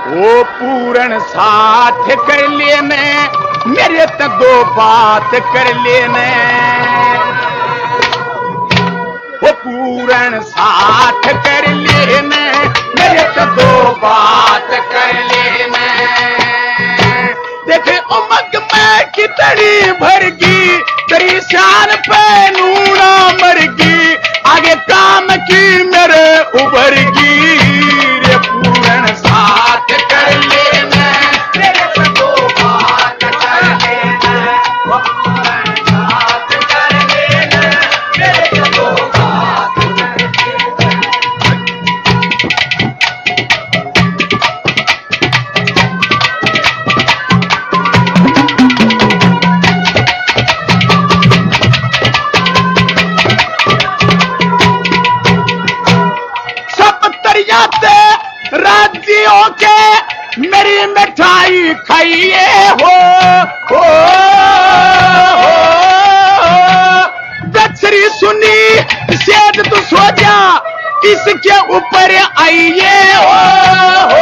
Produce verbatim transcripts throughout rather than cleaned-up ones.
वो पूरन साथ कर लेने मेरे तो दो बात कर लेने, वो पूरन साथ कर लेने मेरे तो दो बात कर लेने। देखे उमक में कितनी भरगी तेरी शान पे नूना मरगी, आगे काम की मेरे उभरगी। रे पूरन साथ कर लेना मेरे तो दो बात कर लेना, वो पूरन साथ कर लेना मेरे तो दो बात कर लेना। राज्यों के मेरी मिठाई खाइए हो, हो, हो। दक्षरी सुनी सेठ तो सो जा इसके ऊपर आइए हो, हो।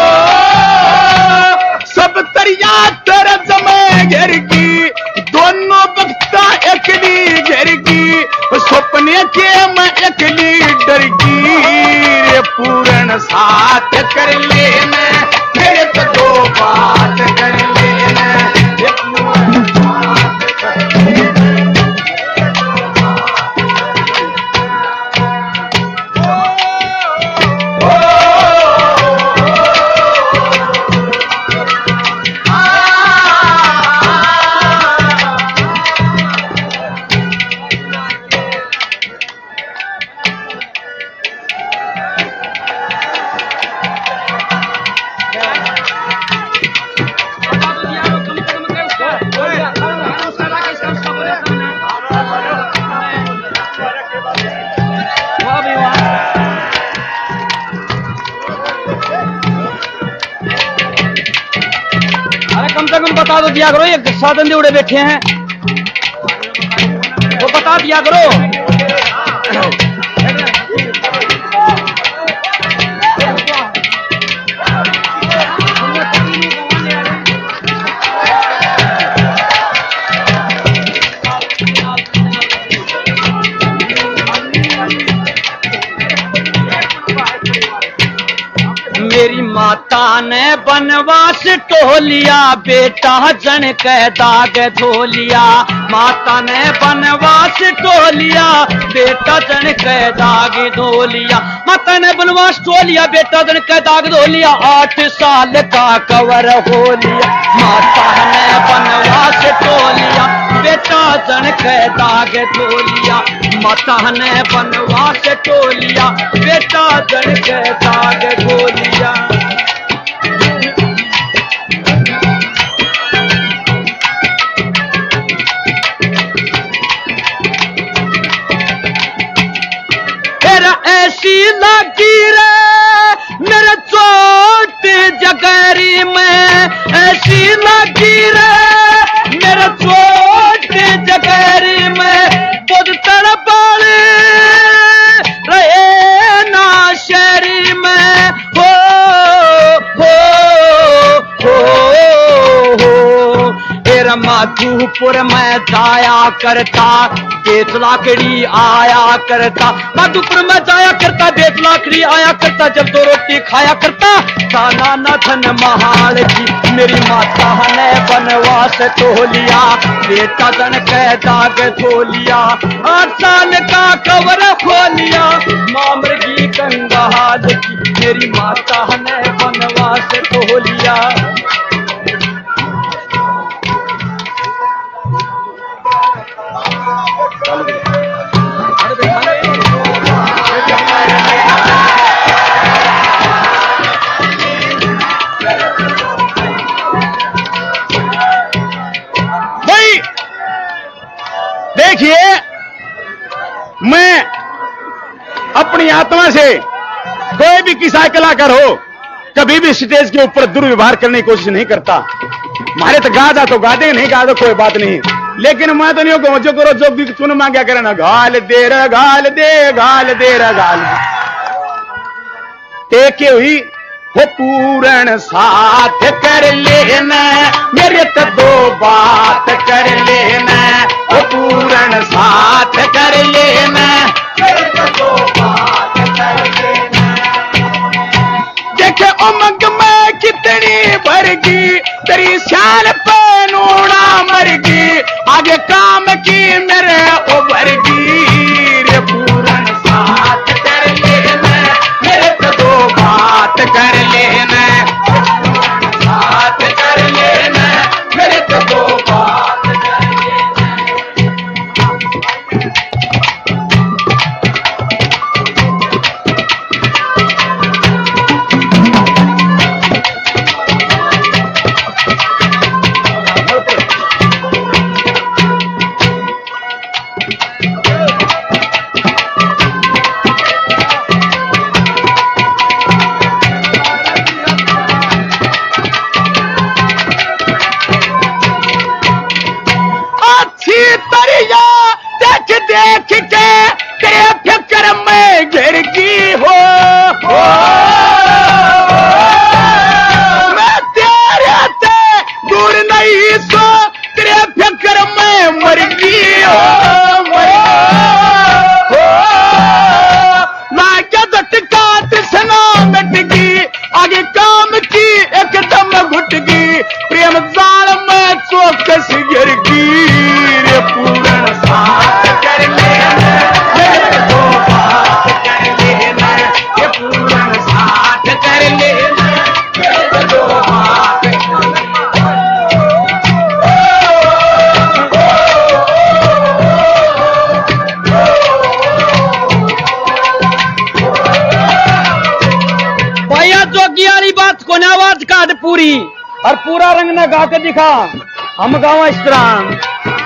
सब तरिया तेरा जमे घर की दोनों बख्ता एकली घर की, सपने के मैं एकली डर की। रे पूरन साथ कर लेना मेरे तो दो बात कर लेना, रे पूरन साथ कर लेना। बता दो दिया करो, ये साधन उड़े बैठे हैं तो बता दिया करो। मेरी माता ने बनवास टोलिया बेटा जन के दाग धोलिया, माता ने बनवास टोलिया बेटा जन के दाग धोलिया, माता ने बनवास टोलिया बेटा जन के दाग धोलिया, आठ साल का कवर हो लिया। माता ने बनवास टोलिया बेटा जन के दाग धोलिया, माता ने बनवास टोलिया बेटा जन के दाग धोलिया। तेरा ऐसी लगी रे मेरे चोट जगरी में, ऐसी लगी रे मेरे चोट जगरी में, बुध तड़पाले रहे ना शहरी में। हो हो हो हो तेरा माधुपुर में जाया करता बेच लाकड़ी आया करता, माधुपुर में जाया करता बेच लाकड़ी आया करता, जब दो रोटी खाया करता खाना न धन महाल की। मेरी माता ने बनवास टोलिया बेटा जन के दाग धोलिया, आठ साल का कवर खोलिया मामरगी कंगाल की। मेरी माता ने बनवास टोलिया। भाई देखिए, मैं अपनी आत्मा से कोई भी किसा कलाकार हो कभी भी स्टेज के ऊपर दुर्व्यवहार करने की कोशिश नहीं करता। मारे तो गा जा तो गा दे, नहीं गा तो कोई बात नहीं, लेकिन मैं तो नहीं कहूं जो करो जो भी चुन मांगा करना, गाल दे रा गाल दे गाल दे रा गाल। एक हुई वो पूर्ण साथ कर लेना मेरे तो दो बात कर लेना वो पूर्ण साथ कर लेना मेरे तो दो बात कर लेना देखे उमंग में कितनी भरगी तेरी शान पे नूना मरगी आगे काम की मेरे उभरगी रे पूर्ण साथ कर लेना मेरे तो दो बात कर लेना साथ कर लेना मेरे तो दो बात कर देख के तेरे फिक्र में गिर गई हो, हो मैं तेरे से दूर नहीं सो तेरे फिक्र में मर गई हो, हो मैं क्या झटकाट सना मिट गई आगे काम की एकदम घुट गई प्रेम जाल में चौकस गिर गई रे पूर्ण साथ कर लेना मेरे दो बात कर लेना ये पूर्ण साथ कर लेना मेरे दो बात भैया जोगी वाली बात को ना आवाज काट पूरी और पूरा रंग न गा के दिखा हम गाँव इस तरह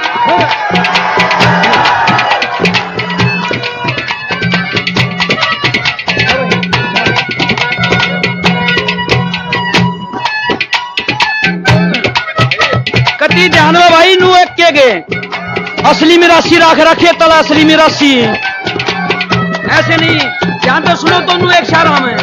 कति ध्यान में भाई नू एक के गे असली मिरासी राख रखे तला असली मिरासी ऐसे नहीं ध्यान तो सुनो तो नू एक शारा में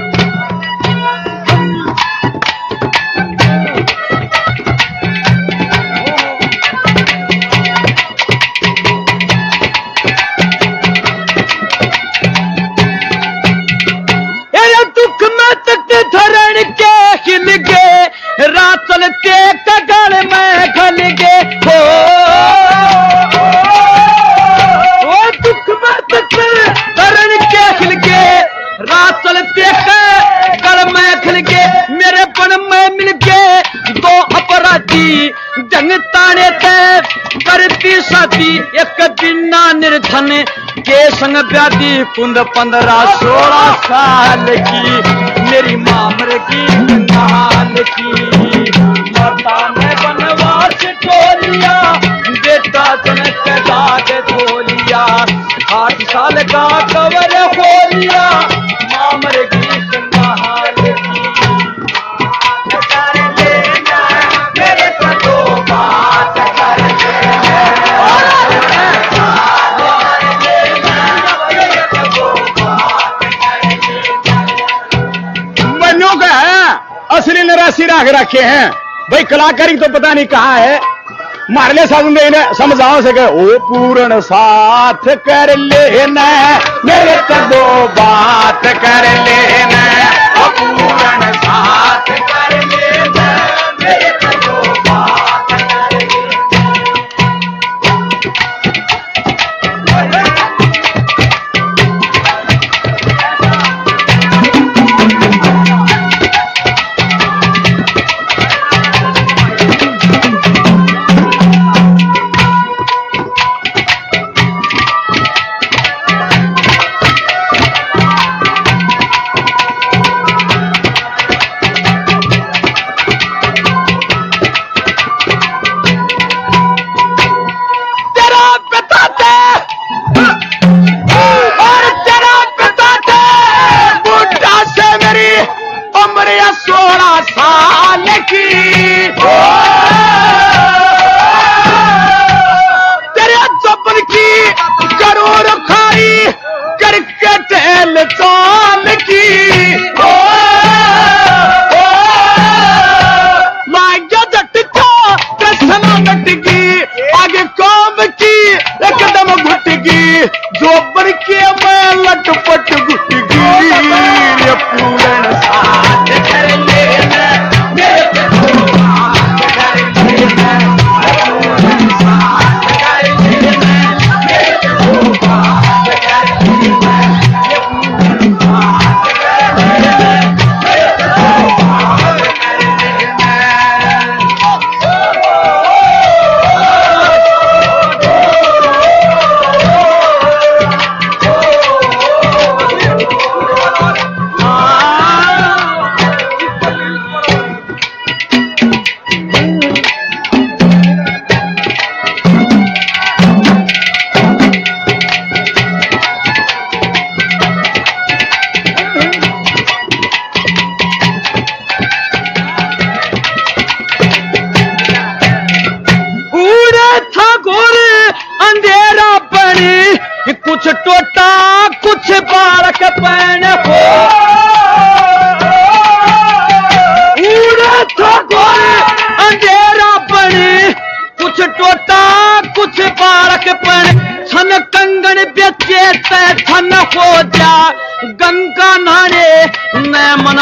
दुख में तक धरण के खिल गे रात चलते कगड़ में खल गे हो ओ दुख में तक धरण के खिल गे रात चलते कगड़ में खिल गे मेरे पन में मिल गे दो अपराधी जंग ताने ते करती साथी एक दिन ना निर्धन के संग ब्यादी कुंद पंद्रह सोलह साल की मेरी माँ मर की नाल की माता ने बनवास टोलिया बेटा जनक दाद धोलिया आठ साल का कवर हो लिया माँ मर की नाल की कर लेना मेरे को दो बात कर असली निराशी राख रखे हैं भाई कलाकारी तो पता नहीं कहाँ है मारले साधु समझाओ सके ओ पूर्ण साथ कर लेना मेरे तो दो बात कर लेना ओ पूर्ण साथ कर लेना मेरे तो दो बात कर सोलह साल की तेरे जबन की करोड़ खाई करके तेल चाल की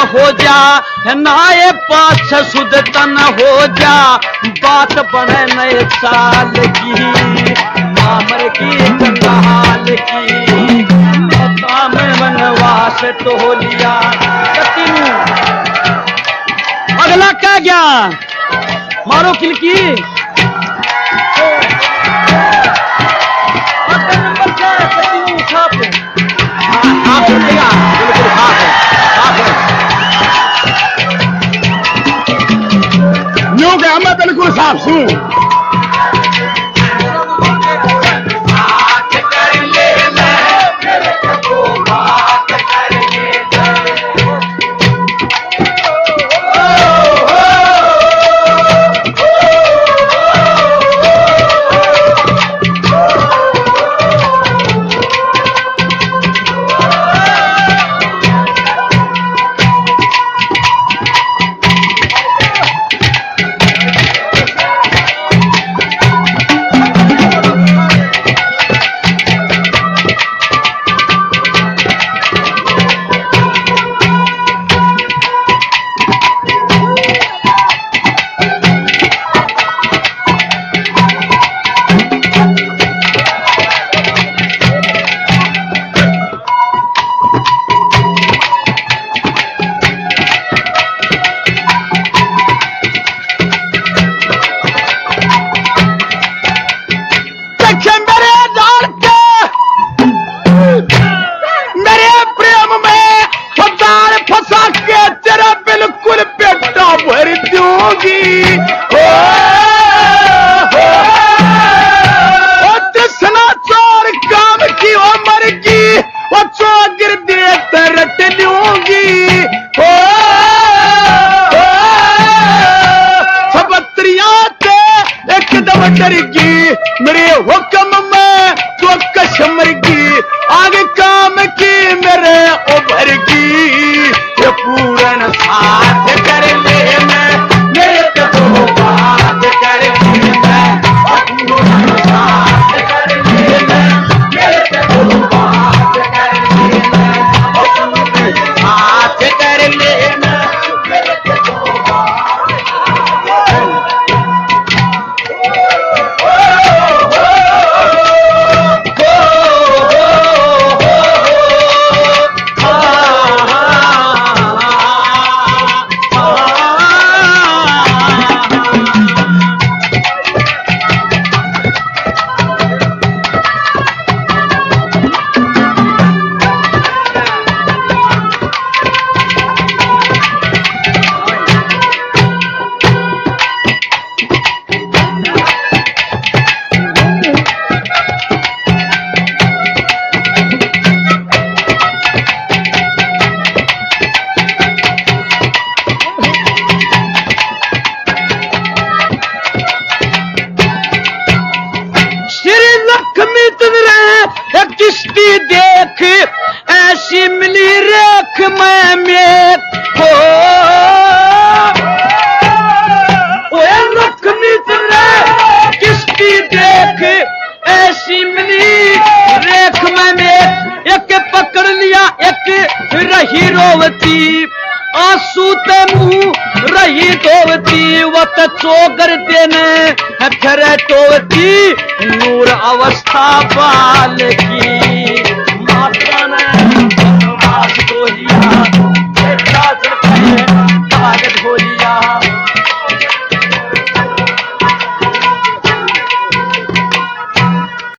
हो जा नाये पाछ सुध तन हो जा बात बने नए साल की मामर की कंगाल की काम वनवास तो हो लिया। अगला क्या गया मारो खिलकी न्यू क्या मैं बिल्कुल साफ सू मेरे हुक्म में तो कश्मर की आगे काम की मेरे उभर की ये पूरन साथ कर ले मैं मेरे तो बात कर ले मैं पूरन साथ कर ले मैं मेरे तो बात कर ले मैं साथ कर ले मैं मेरे तो किश्ती देख ऐसी मिली रेख मैं में हो लक्ष्मी तेरे किश्ती देख ऐसी मिली रेख मैं में एक पकड़ लिया एक रही रोवती आंसू ते मुंह रही धोवती वत चोगर देने फिर टोवती नूर अवस्था बाल की